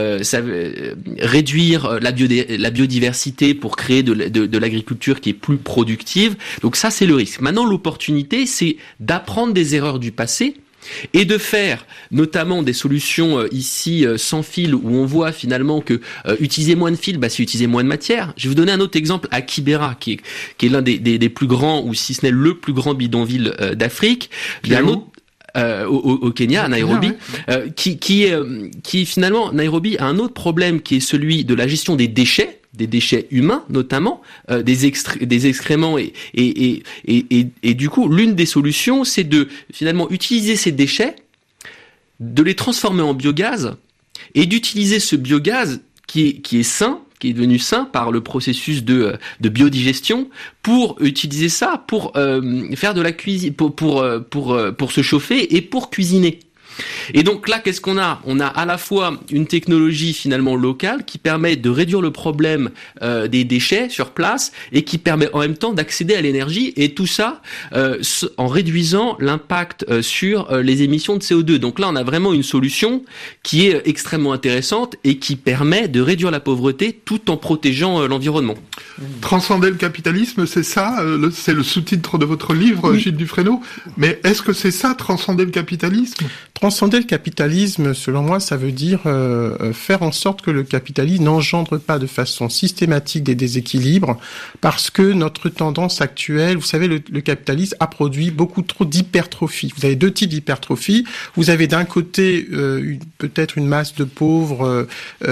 réduire la biodiversité pour créer de l'agriculture qui est plus productive. Donc ça, c'est le risque. Maintenant, l'opportunité, c'est d'apprendre des erreurs du passé et de faire notamment des solutions ici sans fil, où on voit finalement que utiliser moins de fil, c'est utiliser moins de matière. Je vais vous donner un autre exemple à Kibera, qui est l'un des plus grands, ou si ce n'est le plus grand bidonville d'Afrique. Il y a un autre au Kenya, à Nairobi, qui finalement, Nairobi a un autre problème qui est celui de la gestion des déchets humains notamment, des excréments et du coup l'une des solutions, c'est de finalement utiliser ces déchets, de les transformer en biogaz et d'utiliser ce biogaz qui est sain, qui est devenu sain par le processus de biodigestion, pour utiliser ça pour faire de la cuisine, pour se chauffer et pour cuisiner. Et donc là, qu'est-ce qu'on a ? On a à la fois une technologie finalement locale qui permet de réduire le problème des déchets sur place et qui permet en même temps d'accéder à l'énergie, et tout ça en réduisant l'impact sur les émissions de CO2. Donc là, on a vraiment une solution qui est extrêmement intéressante et qui permet de réduire la pauvreté tout en protégeant l'environnement.
Transcender le capitalisme, c'est ça, c'est le sous-titre de votre livre, Gilles Dufresneau. Mais est-ce que c'est ça, transcender le capitalisme ?
Transcender le capitalisme, selon moi, ça veut dire faire en sorte que le capitalisme n'engendre pas de façon systématique des déséquilibres, parce que notre tendance actuelle, vous savez, le capitalisme a produit beaucoup trop d'hypertrophie. Vous avez deux types d'hypertrophie. Vous avez d'un côté peut-être une masse de pauvres,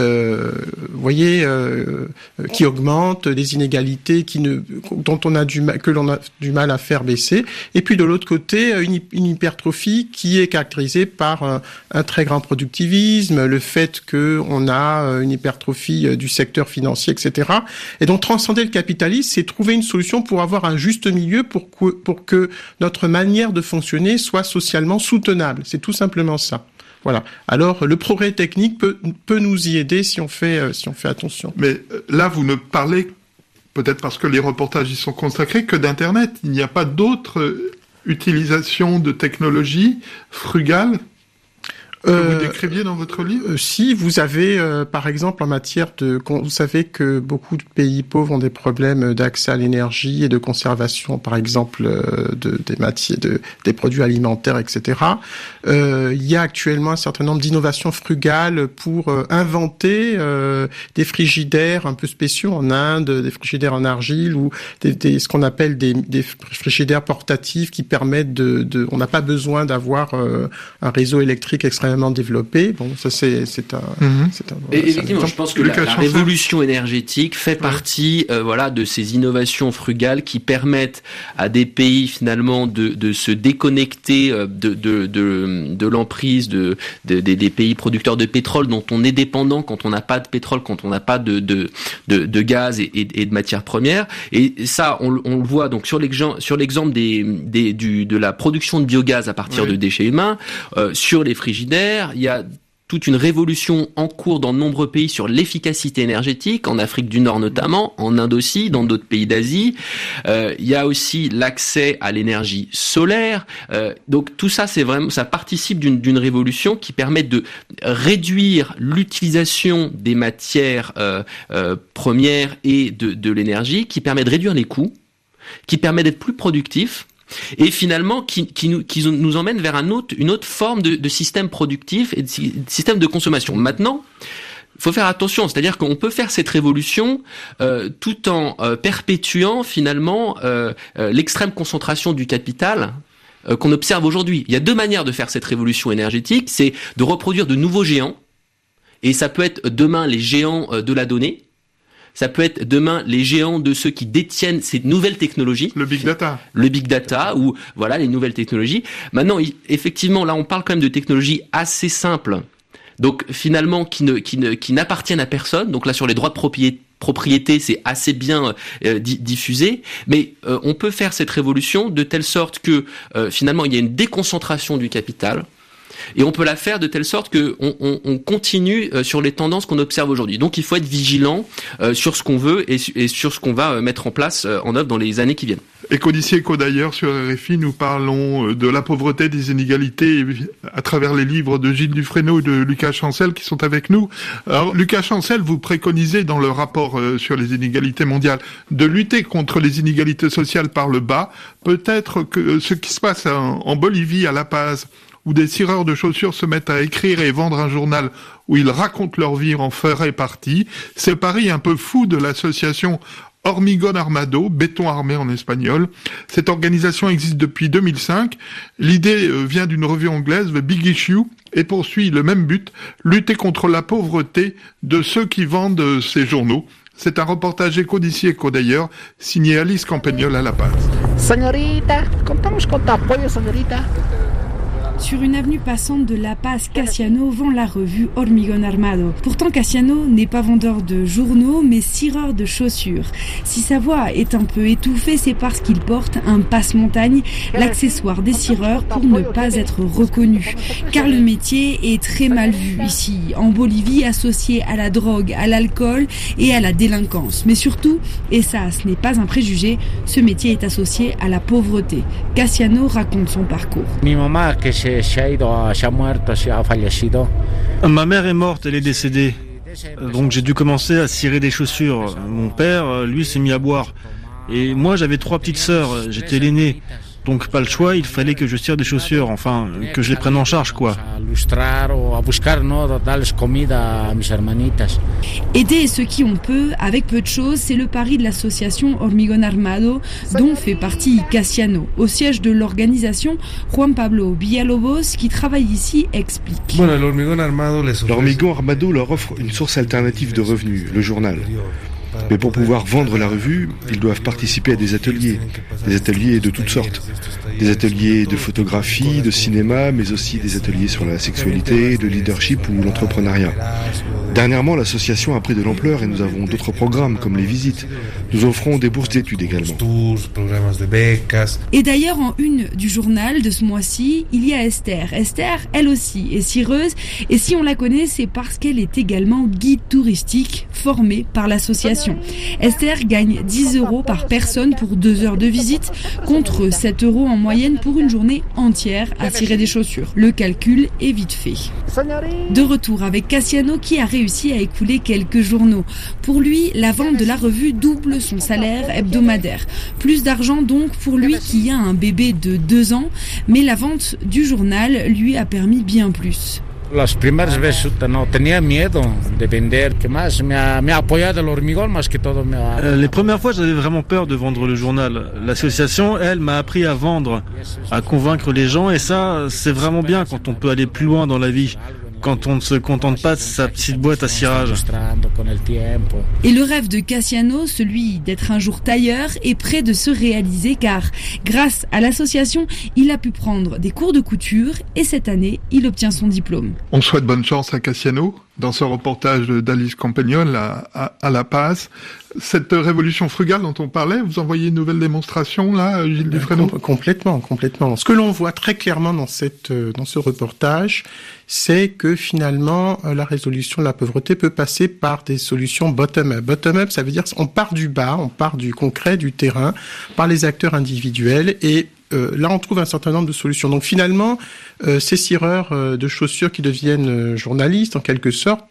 qui augmente, des inégalités dont on a que l'on a du mal à faire baisser, et puis de l'autre côté une hypertrophie qui est caractérisée par un très grand productivisme, le fait qu'on a une hypertrophie du secteur financier, etc. Et donc transcender le capitalisme, c'est trouver une solution pour avoir un juste milieu pour que notre manière de fonctionner soit socialement soutenable. C'est tout simplement ça. Voilà. Alors le progrès technique peut nous y aider si on fait attention.
Mais là, vous ne parlez, peut-être parce que les reportages y sont consacrés, que d'Internet. Il n'y a pas d'autres utilisation de technologies frugales que vous décriviez dans votre livre ?
Si, vous avez, par exemple, en matière vous savez que beaucoup de pays pauvres ont des problèmes d'accès à l'énergie et de conservation, par exemple, des matières, des produits alimentaires, etc. Il y a actuellement un certain nombre d'innovations frugales pour inventer des frigidaires un peu spéciaux en Inde, des frigidaires en argile ou ce qu'on appelle des frigidaires portatifs qui permettent on n'a pas besoin d'avoir un réseau électrique extrêmement développé. Bon, ça c'est un.
Et effectivement, je pense que la révolution énergétique fait partie, de ces innovations frugales qui permettent à des pays finalement de se déconnecter de l'emprise des pays producteurs de pétrole dont on est dépendant quand on n'a pas de pétrole, quand on n'a pas de gaz et de matières premières. Et ça, on le voit donc sur l'exemple de la production de biogaz à partir de déchets humains, sur les frigidaires. Il y a toute une révolution en cours dans de nombreux pays sur l'efficacité énergétique, en Afrique du Nord notamment, en Inde aussi, dans d'autres pays d'Asie. Il y a aussi l'accès à l'énergie solaire. Donc tout ça, ça participe d'une révolution qui permet de réduire l'utilisation des matières premières et de l'énergie, qui permet de réduire les coûts, qui permet d'être plus productif. et finalement qui nous emmène vers une autre forme de système productif et de système de consommation. Maintenant, il faut faire attention, c'est-à-dire qu'on peut faire cette révolution tout en perpétuant finalement l'extrême concentration du capital qu'on observe aujourd'hui. Il y a deux manières de faire cette révolution énergétique, c'est de reproduire de nouveaux géants, et ça peut être demain les géants de la donnée, ça peut être demain les géants de ceux qui détiennent ces nouvelles technologies.
Le big data.
Le big data, ou voilà, les nouvelles technologies. Maintenant, effectivement, là on parle quand même de technologies assez simples, donc finalement qui n'appartiennent à personne. Donc là sur les droits de propriété, c'est assez bien diffusé, mais on peut faire cette révolution de telle sorte que finalement il y a une déconcentration du capital, et on peut la faire de telle sorte que on continue sur les tendances qu'on observe aujourd'hui. Donc il faut être vigilant sur ce qu'on veut et sur ce qu'on va mettre en place en œuvre dans les années qui viennent.
Éco d'ici, éco d'ailleurs, sur RFI, nous parlons de la pauvreté, des inégalités à travers les livres de Gilles Dufresneau et de Lucas Chancel qui sont avec nous. Alors, Lucas Chancel, vous préconisez dans le rapport sur les inégalités mondiales de lutter contre les inégalités sociales par le bas. Peut-être que ce qui se passe en Bolivie, à La Paz, où des cireurs de chaussures se mettent à écrire et vendre un journal où ils racontent leur vie en ferait partie, c'est le pari un peu fou de l'association Hormigón Armado, béton armé en espagnol. Cette organisation existe depuis 2005. L'idée vient d'une revue anglaise, The Big Issue, et poursuit le même but, lutter contre la pauvreté de ceux qui vendent ces journaux. C'est un reportage Éco d'ici, éco d'ailleurs, signé Alice Campagnol à La Paz.
Señorita, contamos con tu apoyo, señorita.
Sur une avenue passante de La Paz, Cassiano vend la revue Hormigón Armado. Pourtant, Cassiano n'est pas vendeur de journaux, mais cireur de chaussures. Si sa voix est un peu étouffée, c'est parce qu'il porte un passe-montagne, l'accessoire des cireurs pour ne pas être reconnu. Car le métier est très mal vu ici, en Bolivie, associé à la drogue, à l'alcool et à la délinquance. Mais surtout, et ça, ce n'est pas un préjugé, ce métier est associé à la pauvreté. Cassiano raconte son parcours.
Ma mère est morte, elle est décédée. Donc j'ai dû commencer à cirer des chaussures. Mon père, lui, s'est mis à boire. Et moi, j'avais 3 petites sœurs, j'étais l'aîné. Donc pas le choix, il fallait que je cire des chaussures, enfin, que je les prenne en charge, quoi.
Aider ceux qui on peut, avec peu de choses, c'est le pari de l'association Hormigón Armado, dont fait partie Cassiano. Au siège de l'organisation, Juan Pablo Villalobos, qui travaille ici, explique.
L'Hormigón Armado leur offre une source alternative de revenus, le journal. Mais pour pouvoir vendre la revue, ils doivent participer à des ateliers de toutes sortes. Des ateliers de photographie, de cinéma, mais aussi des ateliers sur la sexualité, de leadership ou l'entrepreneuriat. Dernièrement, l'association a pris de l'ampleur et nous avons d'autres programmes comme les visites. Nous offrons des bourses d'études également.
Et d'ailleurs, en une du journal de ce mois-ci, il y a Esther. Esther, elle aussi, est cireuse. Et si on la connaît, c'est parce qu'elle est également guide touristique formée par l'association. Esther gagne 10 € par personne pour 2 heures de visite, contre 7 € en moyenne pour une journée entière à cirer des chaussures. Le calcul est vite fait. De retour avec Cassiano qui a réussi à écouler quelques journaux. Pour lui, la vente de la revue double son salaire hebdomadaire. Plus d'argent donc pour lui qui a un bébé de 2 ans, mais la vente du journal lui a permis bien plus.
Les premières fois, j'avais vraiment peur de vendre le journal. L'association, elle, m'a appris à vendre, à convaincre les gens, et ça, c'est vraiment bien quand on peut aller plus loin dans la vie. Quand on ne se contente pas de sa petite boîte à cirage.
Et le rêve de Cassiano, celui d'être un jour tailleur, est près de se réaliser car, grâce à l'association, il a pu prendre des cours de couture et cette année, il obtient son diplôme.
On souhaite bonne chance à Cassiano dans ce reportage d'Alice Campagnol à La Paz. Cette révolution frugale dont on parlait, vous envoyez une nouvelle démonstration là, Gilles Dufresneau ?
Complètement. Ce que l'on voit très clairement dans ce reportage, c'est que finalement la résolution de la pauvreté peut passer par des solutions bottom-up. Bottom-up, ça veut dire on part du bas, on part du concret, du terrain, par les acteurs individuels et là, on trouve un certain nombre de solutions. Donc finalement, ces cireurs de chaussures qui deviennent journalistes, en quelque sorte,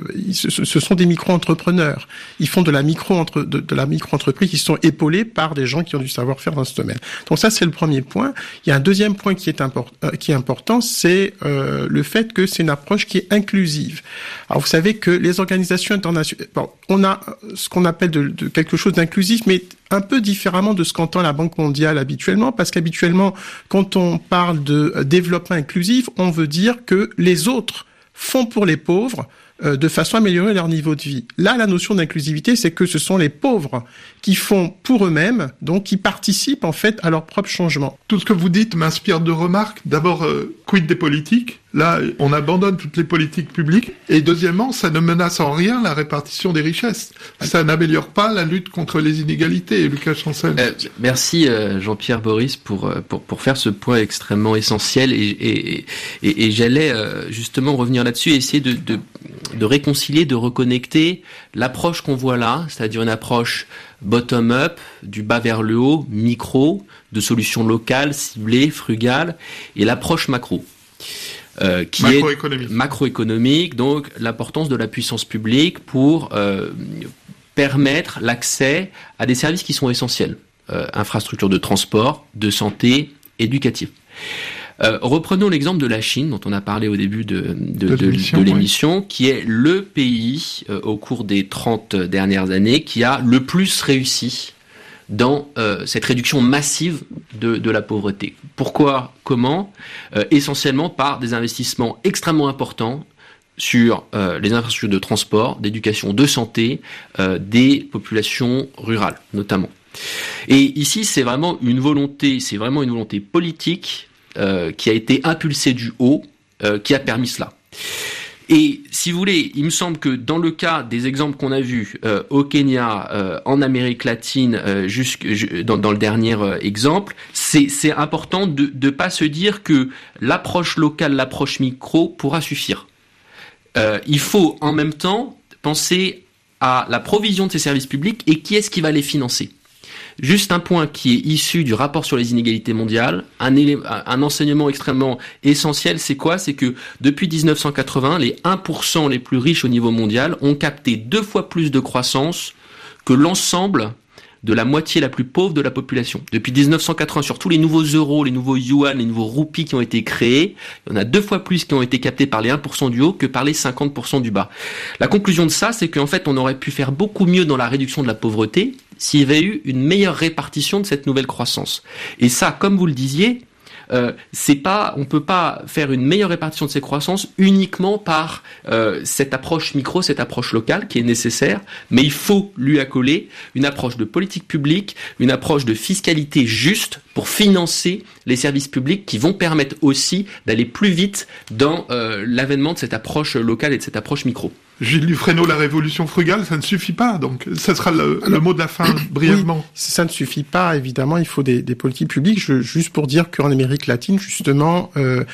ce sont des micro-entrepreneurs. Ils font de la micro-entreprise qui sont épaulés par des gens qui ont du savoir-faire dans ce domaine. Donc ça, c'est le premier point. Il y a un deuxième point qui est important, c'est le fait que c'est une approche qui est inclusive. Alors vous savez que les organisations internationales, on a ce qu'on appelle de quelque chose d'inclusif, mais un peu différemment de ce qu'entend la Banque mondiale habituellement, parce qu'habituellement, quand on parle de développement inclusif, on veut dire que les autres font pour les pauvres de façon à améliorer leur niveau de vie. Là, la notion d'inclusivité, c'est que ce sont les pauvres qui font pour eux-mêmes, donc qui participent en fait à leur propre changement.
Tout ce que vous dites m'inspire deux remarques. D'abord, quid des politiques ? Là, on abandonne toutes les politiques publiques. Et deuxièmement, ça ne menace en rien la répartition des richesses. Ça n'améliore pas la lutte contre les inégalités. Lucas Chancel.
Merci Jean-Pierre Boris pour faire ce point extrêmement essentiel. Et j'allais justement revenir là-dessus et essayer de réconcilier, de reconnecter l'approche qu'on voit là, c'est-à-dire une approche bottom-up, du bas vers le haut, micro, de solutions locales, ciblées, frugales, et l'approche macro. Qui est macroéconomique, donc l'importance de la puissance publique pour permettre l'accès à des services qui sont essentiels, infrastructures de transport, de santé, éducative. Reprenons l'exemple de la Chine, dont on a parlé au début de l'émission, qui est le pays, au cours des 30 dernières années, qui a le plus réussi dans cette réduction massive de la pauvreté. Pourquoi ? Comment ? Essentiellement par des investissements extrêmement importants sur les infrastructures de transport, d'éducation, de santé, des populations rurales notamment. Et ici, c'est vraiment une volonté politique qui a été impulsée du haut, qui a permis cela. Et si vous voulez, il me semble que dans le cas des exemples qu'on a vus au Kenya, en Amérique latine, dans le dernier exemple, c'est important de pas se dire que l'approche locale, l'approche micro pourra suffire. Il faut en même temps penser à la provision de ces services publics et qui est-ce qui va les financer. Juste un point qui est issu du rapport sur les inégalités mondiales, un enseignement extrêmement essentiel, c'est quoi ? C'est que depuis 1980, les 1% les plus riches au niveau mondial ont capté 2 fois plus de croissance que l'ensemble de la moitié la plus pauvre de la population. Depuis 1980, sur tous les nouveaux euros, les nouveaux yuan, les nouveaux roupies qui ont été créés, il y en a 2 fois plus qui ont été captés par les 1% du haut que par les 50% du bas. La conclusion de ça, c'est qu'en fait, on aurait pu faire beaucoup mieux dans la réduction de la pauvreté s'il y avait eu une meilleure répartition de cette nouvelle croissance. Et ça, comme vous le disiez, on peut pas faire une meilleure répartition de ces croissances uniquement par cette approche micro, cette approche locale qui est nécessaire, mais il faut lui accoler une approche de politique publique, une approche de fiscalité juste pour financer les services publics qui vont permettre aussi d'aller plus vite dans l'avènement de cette approche locale et de cette approche micro.
Gilles Dufresneau, la révolution frugale, ça ne suffit pas, donc ça sera le mot de la fin, brièvement.
Oui, ça ne suffit pas, évidemment, il faut des politiques publiques. Juste pour dire qu'en Amérique latine, justement,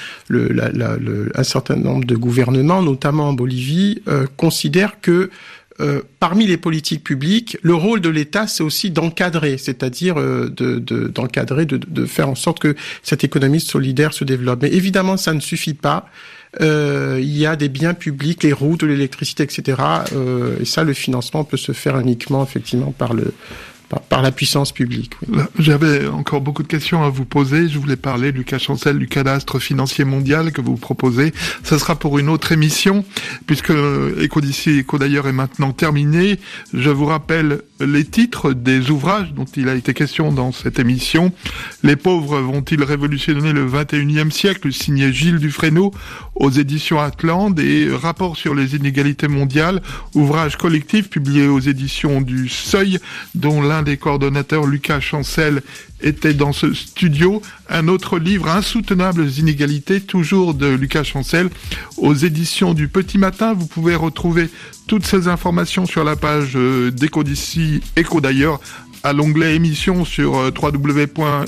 un certain nombre de gouvernements, notamment en Bolivie, considèrent que parmi les politiques publiques, le rôle de l'État, c'est aussi d'encadrer, c'est-à-dire d'encadrer, de faire en sorte que cette économie solidaire se développe. Mais évidemment, ça ne suffit pas. Il y a des biens publics, les routes, l'électricité, etc. Et ça, le financement peut se faire uniquement, effectivement, par la puissance publique. Oui.
J'avais encore beaucoup de questions à vous poser. Je voulais parler, Lucas Chancel, du cadastre financier mondial que vous proposez. Ça sera pour une autre émission, puisque Éco d'ici, Éco d'ailleurs est maintenant terminé. Je vous rappelle les titres des ouvrages dont il a été question dans cette émission. Les pauvres vont-ils révolutionner le 21e siècle, signé Gilles Dufresneau aux éditions Atlante, et Rapport sur les inégalités mondiales, ouvrage collectif publié aux éditions du Seuil, dont l'un des coordonnateurs, Lucas Chancel, était dans ce studio. Un autre livre, Insoutenables inégalités, toujours de Lucas Chancel, aux éditions du Petit Matin. Vous pouvez retrouver toutes ces informations sur la page d'Éco d'ici, Éco d'ailleurs, à l'onglet émissions sur www.rfi.fr.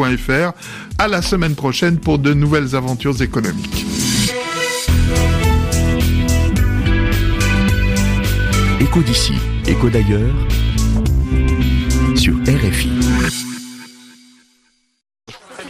À la semaine prochaine pour de nouvelles aventures économiques.
Éco d'ici, Éco d'ailleurs, sur RFI.